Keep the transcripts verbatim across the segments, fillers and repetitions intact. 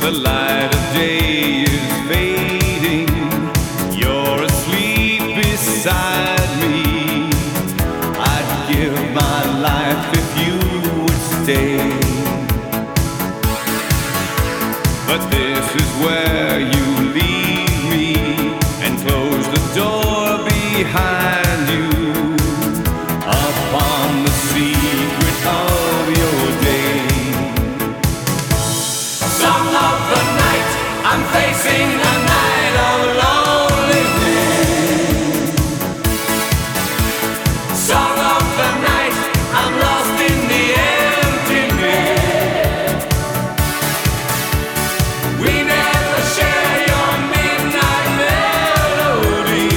The light of day is fading. You're asleep beside me. I'd give my life if you would stay. But this is where you leave me and close the door behind you upon the secret of your day. Song of the night, I'm facing a night of loneliness. Song of the night, I'm lost in the emptiness. We never share your midnight melody,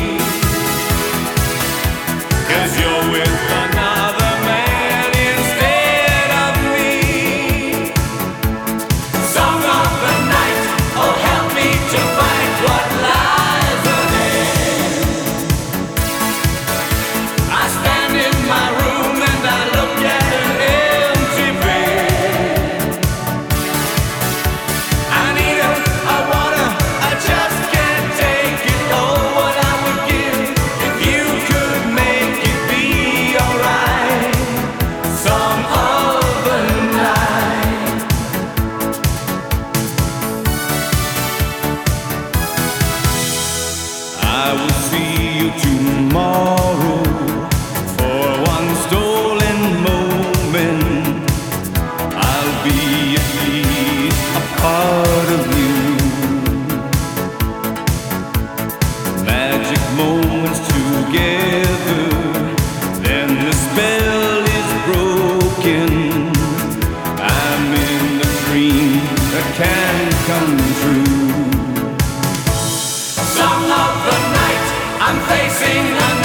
'cause you're with another man instead of me. Song of the night, oh help me to find what lies ahead. I stand in my room and I look at an empty bed. I need a, a water, I just can't take it. Oh, what I would give if you could make it be alright. Song of the night. I will see you tomorrow for one stolen moment. I'll be at least a part of you. Magic moments together, then the spell is broken. I'm in the dream that can't come true. Song of the night, I'm facing a